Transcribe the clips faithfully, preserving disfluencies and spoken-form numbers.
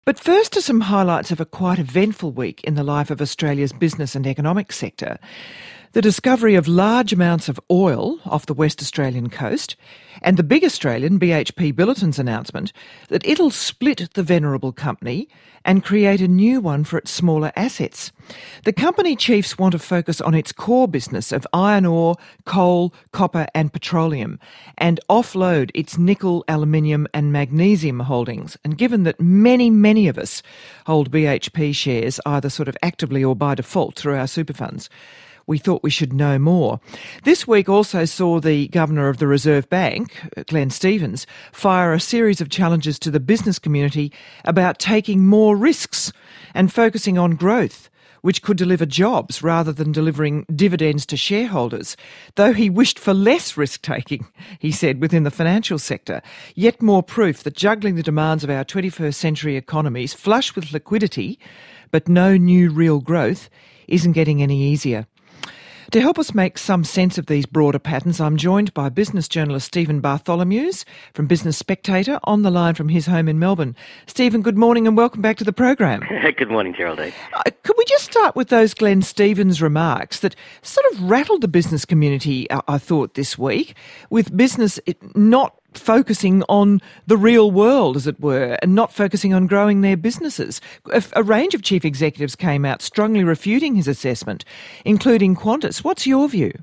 But first to some highlights of a quite eventful week in the life of Australia's business and economic sector. The discovery of large amounts of oil off the West Australian coast, and the big Australian, B H P Billiton's announcement that it'll split the venerable company and create a new one for its smaller assets. The company chiefs want to focus on its core business of iron ore, coal, copper and petroleum, and offload its nickel, aluminium and magnesium holdings. And given that many, many of us hold B H P shares either sort of actively or by default through our super funds, we thought we should know more. This week also saw the Governor of the Reserve Bank, Glenn Stevens, fire a series of challenges to the business community about taking more risks and focusing on growth, which could deliver jobs rather than delivering dividends to shareholders. Though he wished for less risk-taking, he said, within the financial sector. Yet more proof that juggling the demands of our twenty-first century economies, flush with liquidity, but no new real growth, isn't getting any easier. To help us make some sense of these broader patterns, I'm joined by business journalist Stephen Bartholomew's from Business Spectator, on the line from his home in Melbourne. Stephen, good morning and welcome back to the program. Good morning, Geraldine. Uh, could we just start with those Glenn Stevens remarks that sort of rattled the business community, uh, I thought, this week, with business not focusing on the real world, as it were, and not focusing on growing their businesses. A, a range of chief executives came out strongly refuting his assessment, including Qantas. What's your view?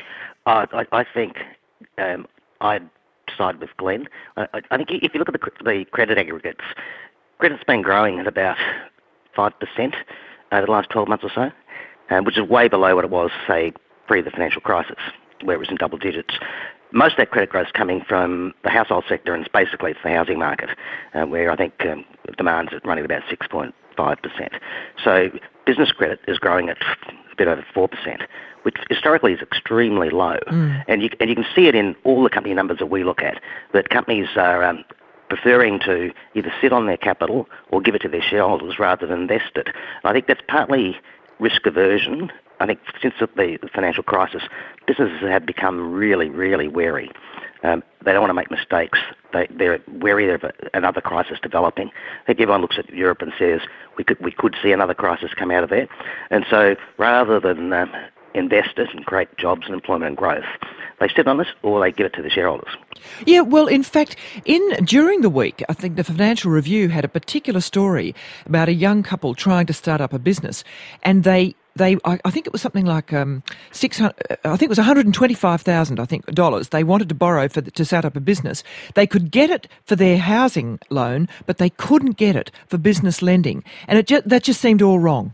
Uh, I, I think um, I'd side with Glenn. I, I think if you look at the, the credit aggregates, credit's been growing at about five percent over the last twelve months or so, um, which is way below what it was, say, pre the financial crisis, where it was in double digits. Most of that credit growth is coming from the household sector, and it's basically it's the housing market, uh, where I think um, demand's running about six point five percent. So business credit is growing at a bit over four percent, which historically is extremely low. Mm. And, you, and you can see it in all the company numbers that we look at, that companies are um, preferring to either sit on their capital or give it to their shareholders rather than invest it. And I think that's partly risk aversion. I think since the financial crisis, businesses have become really, really wary. Um, they don't want to make mistakes. They, they're wary of another crisis developing. I think everyone looks at Europe and says we could we could see another crisis come out of there. And so rather than um, invest it and create jobs and employment and growth, they sit on it or they give it to the shareholders. Yeah, well, in fact, in during the week, I think the Financial Review had a particular story about a young couple trying to start up a business, and they They, I, I think it was something like um, six hundred. I think it was one hundred twenty-five thousand. I think dollars they wanted to borrow for the, to set up a business. They could get it for their housing loan, but they couldn't get it for business lending, and it just, that just seemed all wrong.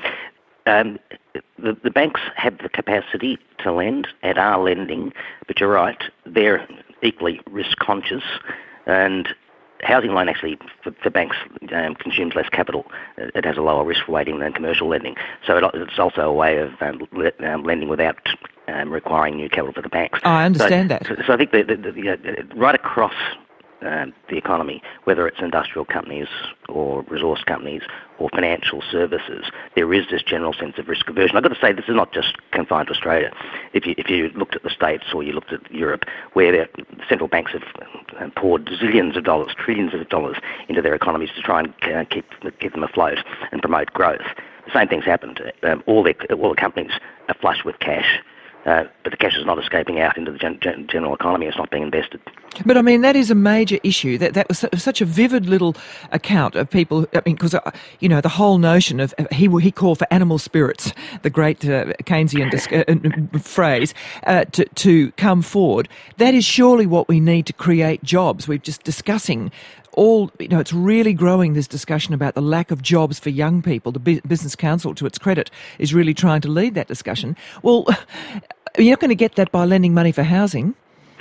Um, the, the banks have the capacity to lend and are lending, but you're right, they're equally risk conscious, and housing loan actually for, for banks um, consumes less capital. It has a lower risk weighting than commercial lending. So it, it's also a way of um, le- um, lending without um, requiring new capital for the banks. Oh, I understand so, that. So, so I think that the, the, you know, right across um, the economy, whether it's industrial companies or resource companies or financial services, there is this general sense of risk aversion. I've got to say, this is not just confined to Australia. If you if you looked at the States or you looked at Europe, where the central banks have poured zillions of dollars, trillions of dollars into their economies to try and uh, keep keep them afloat and promote growth, the same thing's happened. Um, all, the, all the companies are flush with cash. Uh, but the cash is not escaping out into the gen- gen- general economy. It's not being invested. But, I mean, that is a major issue. That that was such a vivid little account of people, I mean, because, uh, you know, the whole notion of, uh, he he called for animal spirits, the great uh, Keynesian dis- uh, phrase, uh, to, to come forward. That is surely what we need to create jobs. We're just discussing all, you know, it's really growing, this discussion about the lack of jobs for young people. The B- Business Council, to its credit, is really trying to lead that discussion. Well, you're not going to get that by lending money for housing.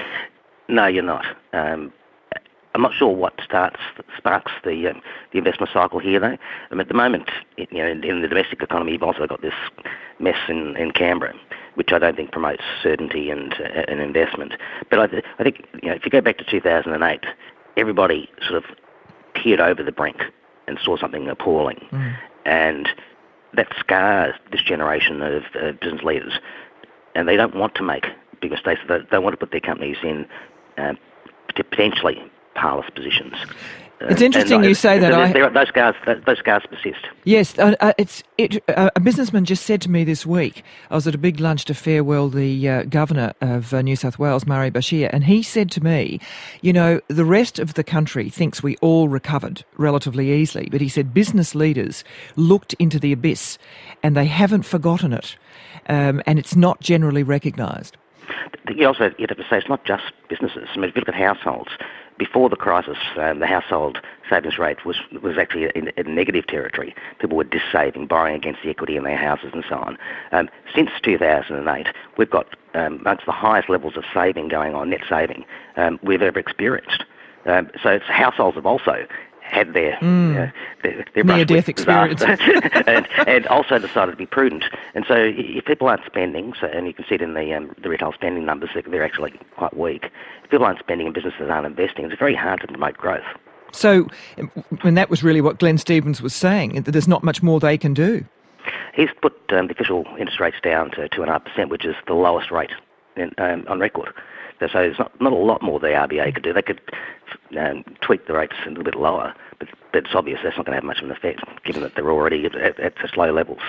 No, you're not. Um, I'm not sure what starts sparks the um, the investment cycle here, though. I mean, at the moment, you know, in, in the domestic economy, you've also got this mess in, in Canberra, which I don't think promotes certainty and uh, and investment. But I, th- I think, you know, if you go back to two thousand eight, everybody sort of peered over the brink and saw something appalling, mm. and that scars this generation of uh, business leaders, and they don't want to make big mistakes. They, they want to put their companies in uh, potentially powerless positions. It's interesting and, you say that. There, I... there, those scars, those scars persist. Yes, uh, uh, it's it, uh, a businessman just said to me this week. I was at a big lunch to farewell the uh, governor of uh, New South Wales, Murray Bashir, and he said to me, "You know, the rest of the country thinks we all recovered relatively easily, but he said business leaders looked into the abyss, and they haven't forgotten it, um, and it's not generally recognised." You also you have to say it's not just businesses. I mean, if you look at households. Before the crisis, um, the household savings rate was was actually in, in negative territory. People were dissaving, borrowing against the equity in their houses and so on. Um, since two thousand eight, we've got um, amongst the highest levels of saving going on, net saving, um, we've ever experienced. Um, so it's, households have also had their, mm. uh, their, their near-death experience. and, and also decided to be prudent. And so if people aren't spending, so, and you can see it in the, um, the retail spending numbers, they're actually quite weak. If people aren't spending and businesses aren't investing, it's very hard to promote growth. So, and that was really what Glenn Stevens was saying, that there's not much more they can do. He's put um, the official interest rates down to two point five percent, which is the lowest rate in, um, on record. So there's not, not a lot more the R B A could do. They could um, tweak the rates a little bit lower, but, but it's obvious that's not going to have much of an effect, given that they're already at, at, at such low levels.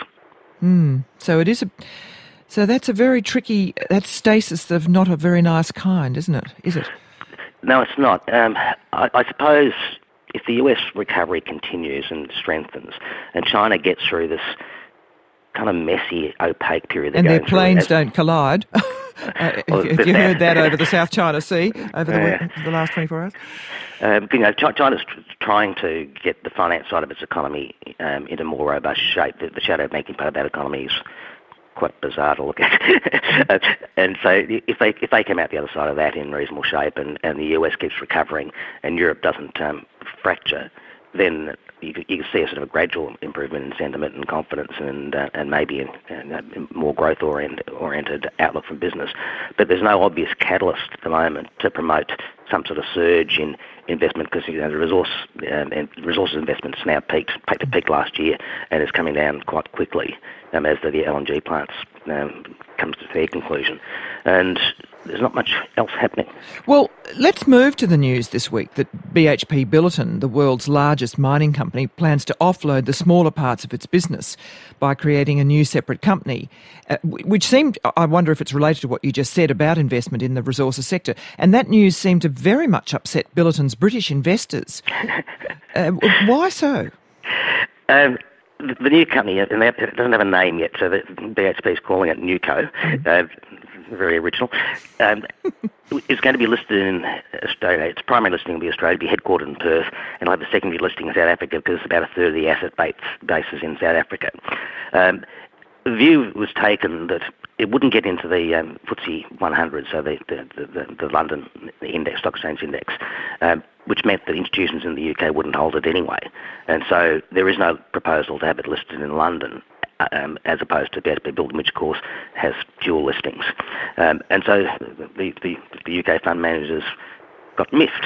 Mm. So it is a, so that's a very tricky, that's stasis of not a very nice kind, isn't it? Is it? No, it's not. Um, I, I suppose if the U S recovery continues and strengthens, and China gets through this kind of messy, opaque period, and their planes through, don't collide. uh, if, well, if you heard that over the South China Sea over the, uh, the last twenty-four hours. Um, you know, China's trying to get the finance side of its economy um, into more robust shape. The, the shadow banking part of that economy is quite bizarre to look at. And so if they if they come out the other side of that in reasonable shape, and, and the U S keeps recovering and Europe doesn't um, fracture, then you, you can see a sort of a gradual improvement in sentiment and confidence, and uh, and maybe a, a more growth oriented, oriented outlook for business. But there's no obvious catalyst at the moment to promote some sort of surge in investment, because you know, the resource um, and resources investments now peaked, peaked a peak last year, and it's coming down quite quickly um, as the L N G plants um, comes to their conclusion. And there's not much else happening. Well, let's move to the news this week that B H P Billiton, the world's largest mining company, plans to offload the smaller parts of its business by creating a new separate company, uh, which seemed, I wonder if it's related to what you just said about investment in the resources sector. And that news seemed to very much upset Billiton's British investors. uh, why so? Um, the, the new company, and it doesn't have a name yet, so the B H P is calling it Newco. Uh, very original. Um, it's going to be listed in Australia. Its primary listing will be Australia, be headquartered in Perth, and I'll have a secondary listing in South Africa, because about a third of the asset base, base is in South Africa. Um, the view was taken that it wouldn't get into the um, F T S E one hundred, so the, the, the, the London index, stock exchange index, um, which meant that institutions in the U K wouldn't hold it anyway. And so there is no proposal to have it listed in London, Um, as opposed to B H P Billiton, which of course has dual listings. Um, and so the, the, the U K fund managers got miffed.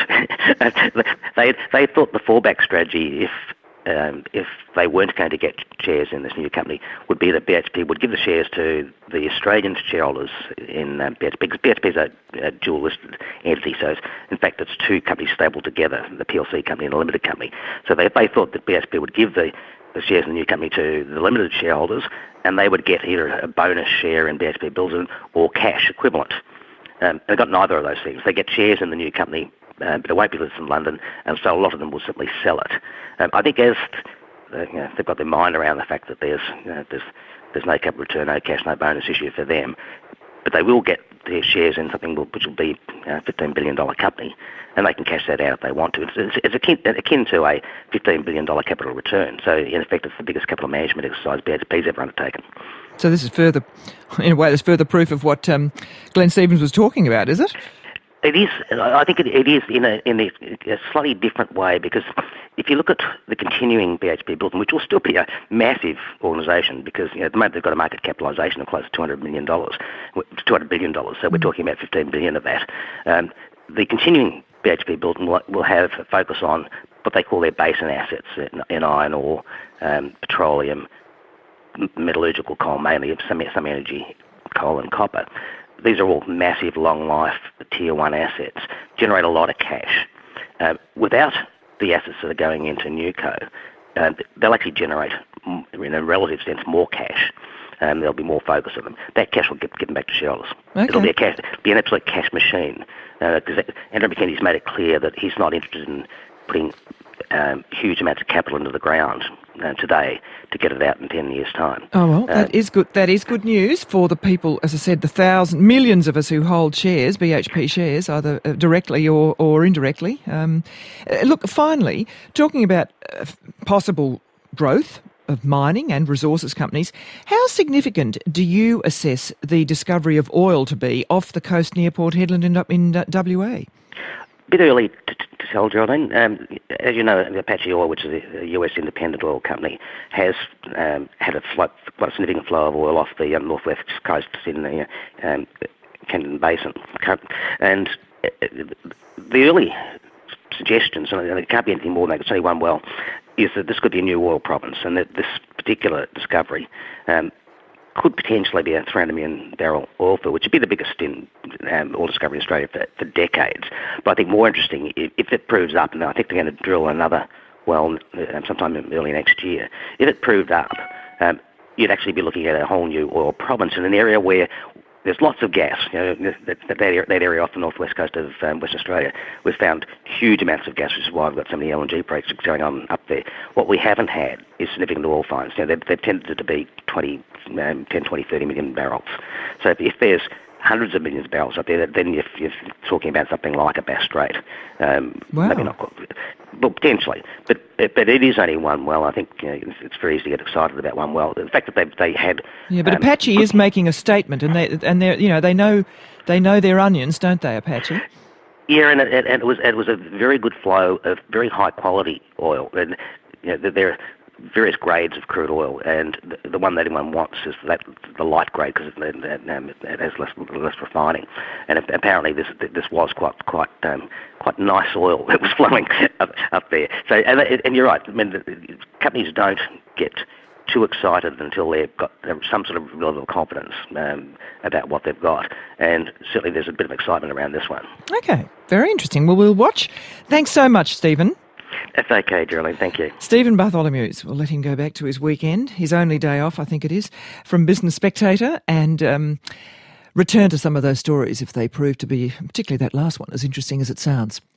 they they thought the fallback strategy, if um, if they weren't going to get shares in this new company, would be that B H P would give the shares to the Australian shareholders in um, B H P, because B H P is a, a dual listed entity, so it's, in fact it's two companies stapled together, the P L C company and the limited company. So they, they thought that B H P would give the the shares in the new company to the limited shareholders, and they would get either a bonus share in B H P Billiton or cash equivalent. Um, they got neither of those things. They get shares in the new company, uh, but it won't be listed in London, and so a lot of them will simply sell it. Um, I think as uh, you know, they've got their mind around the fact that there's you know, there's there's no capital return, no cash, no bonus issue for them, but they will get their shares in something which will be a fifteen billion dollars company, and they can cash that out if they want to. It's, it's, it's akin, akin to a fifteen billion dollars capital return. So, in effect, it's the biggest capital management exercise B H P's ever undertaken. So this is further, in a way, there's further proof of what um, Glenn Stevens was talking about, is it? It is. I think it, it is in a in a, a slightly different way, because if you look at the continuing B H P Billiton, which will still be a massive organisation, because you know, at the moment they've got a market capitalisation of close to two hundred million dollars, two hundred billion dollars, so we're talking about fifteen billion dollars of that. Um, the continuing B H P Billiton will, will have a focus on what they call their basin assets in, in iron ore, um, petroleum, metallurgical coal, mainly some, some energy, coal and copper. These are all massive, long-life, tier one assets, generate a lot of cash. Uh, without the assets that are going into Newco, uh, they'll actually generate, in a relative sense, more cash. Um, there'll be more focus on them. That cash will get given back to shareholders. Okay. It'll be a cash, be an absolute cash machine. Because uh, Andrew McKenzie's made it clear that he's not interested in putting um, huge amounts of capital into the ground uh, today to get it out in ten years' time. Oh well, uh, that is good. That is good news for the people, as I said, the thousand millions of us who hold shares, B H P shares, either directly or or indirectly. Um, look, finally, talking about uh, possible growth of mining and resources companies, how significant do you assess the discovery of oil to be off the coast near Port Hedland in, in uh, W A? A bit early to, to tell, Geraldine. Um, as you know, Apache Oil, which is a U S independent oil company, has um, had a flow, quite a significant flow of oil off the um, northwest coast in the um, Camden Basin. And uh, the early suggestions, and it can't be anything more than that, it's only one well, is that this could be a new oil province, and that this particular discovery um, could potentially be a three hundred million barrel oil field, which would be the biggest in um, oil discovery in Australia for, for decades. But I think more interesting, if, if it proves up, and I think they're going to drill another well um, sometime early next year, if it proved up, um, you'd actually be looking at a whole new oil province in an area where there's lots of gas. You know, that, that, area, that area off the northwest coast of um, Western Australia, we've found huge amounts of gas, which is why we've got so many L N G projects going on up there. What we haven't had is significant oil finds. You know, they've, they've tended to be twenty, um, ten, twenty, thirty million barrels. So if, if there's hundreds of millions of barrels up there, then you're, you're talking about something like a Bass Strait. Um, wow. Maybe not, well, potentially. But but it is only one well. I think you know, it's, it's very easy to get excited about one well. The fact that they they had yeah, but um, Apache is making a statement, and they and they you know they know they know their onions, don't they, Apache? Yeah, and it, and it was it was a very good flow of very high quality oil, and you know, there are various grades of crude oil, and the, the one that everyone wants is that the light grade because it, it, um, it has less less refining, and apparently this this was quite quite um, quite nice oil that was flowing up, up there. So and, and you're right. I mean, the, the companies don't get too excited until they've got some sort of level of confidence um, about what they've got. And certainly there's a bit of excitement around this one. Okay, very interesting. Well, we'll watch. Thanks so much, Stephen. That's okay, Geraldine. Thank you. Stephen Bartholomew. We'll let him go back to his weekend, his only day off, I think it is, from Business Spectator, and um, return to some of those stories if they prove to be, particularly that last one, as interesting as it sounds.